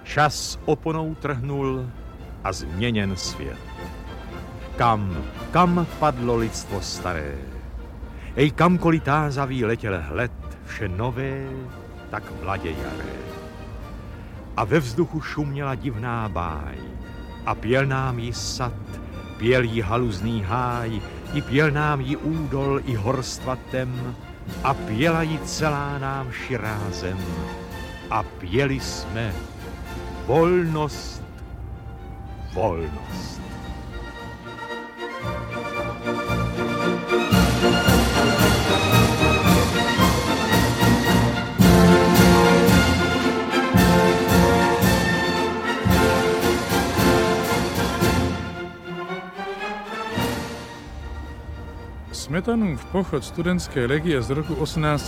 Čas oponou trhnul a změněn svět. Kam padlo lidstvo staré? Ej, kamkoliv tázavý letěl hled, vše nové, tak mladě jaré. A ve vzduchu šuměla divná báj a pěl nám jí sad, pěl jí haluzný háj, i pěl nám jí údol i horstvatem a pěla jí celá nám širázem. A pěli jsme volnost, volnost. Smetanův pochod studentské legie z roku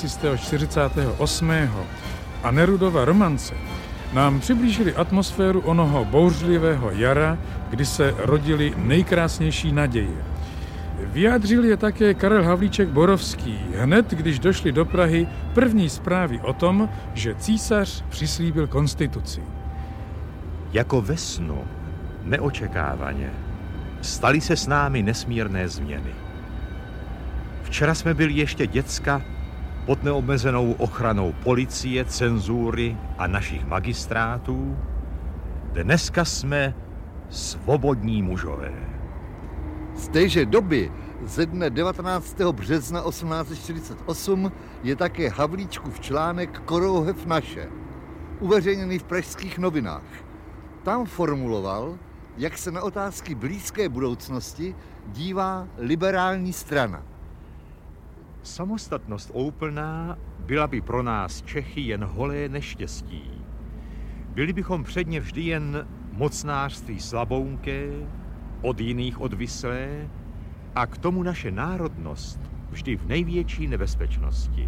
1848 a Nerudova romance nám přiblížili atmosféru onoho bouřlivého jara, kdy se rodily nejkrásnější naděje. Vyjádřil je také Karel Havlíček Borovský, hned když došly do Prahy první zprávy o tom, že císař přislíbil konstituci. Jako ve snu, neočekávaně, staly se s námi nesmírné změny. Včera jsme byli ještě děcka pod neomezenou ochranou policie, cenzury a našich magistrátů. Dneska jsme svobodní mužové. Z téže doby, ze dne 19. března 1848, je také Havlíčkův článek Korouhev naše, uveřejněný v Pražských novinách. Tam formuloval, jak se na otázky blízké budoucnosti dívá liberální strana. Samostatnost úplná byla by pro nás Čechy jen holé neštěstí. Byli bychom předně vždy jen mocnářství slabounké, od jiných odvislé a k tomu naše národnost vždy v největší nebezpečnosti.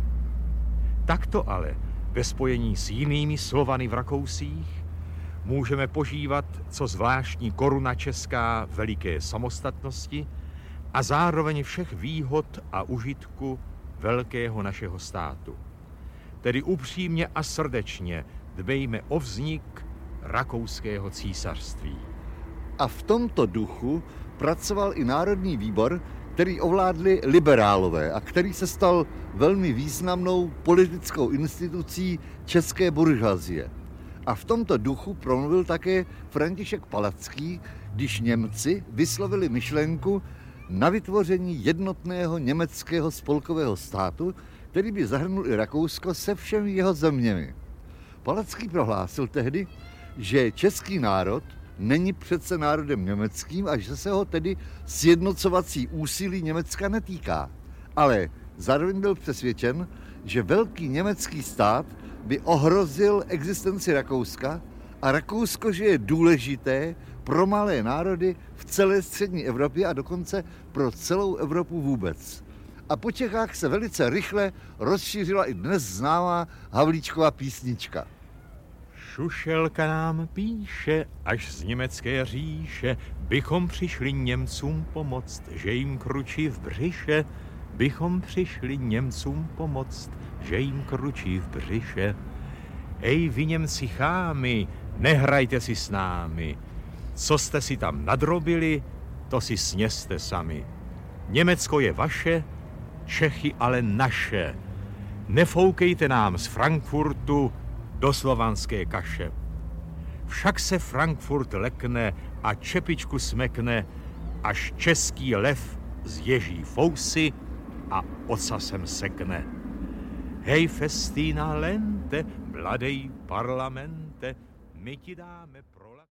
Takto ale ve spojení s jinými Slovany v Rakousích můžeme požívat co zvláštní koruna česká veliké samostatnosti a zároveň všech výhod a užitku velkého našeho státu. Tedy upřímně a srdečně dbejme o vznik rakouského císařství. A v tomto duchu pracoval i Národní výbor, který ovládli liberálové a který se stal velmi významnou politickou institucí české buržoazie. A v tomto duchu promluvil také František Palacký, když Němci vyslovili myšlenku na vytvoření jednotného německého spolkového státu, který by zahrnul i Rakousko se všemi jeho zeměmi. Palacký prohlásil tehdy, že český národ není přece národem německým a že se ho tedy sjednocovací úsilí Německa netýká. Ale zároveň byl přesvědčen, že velký německý stát by ohrozil existenci Rakouska a Rakousko, že je důležité pro malé národy v celé střední Evropě a dokonce pro celou Evropu vůbec. A po Čechách se velice rychle rozšířila i dnes známá Havlíčkova písnička. Šušelka nám píše, až z německé říše bychom přišli Němcům pomoct, že jim kručí v břiše. Bychom přišli Němcům pomoct, že jim kručí v břiše. Ej, vy Němci chámi, nehrajte si s námi. Co jste si tam nadrobili, to si sněste sami. Německo je vaše, Čechy ale naše. Nefoukejte nám z Frankfurtu do slovanské kaše. Však se Frankfurt lekne a čepičku smekne, až český lev zježí fousy a ocasem sekne. Hej, festina lente, mladej parlamente, my ti dáme pro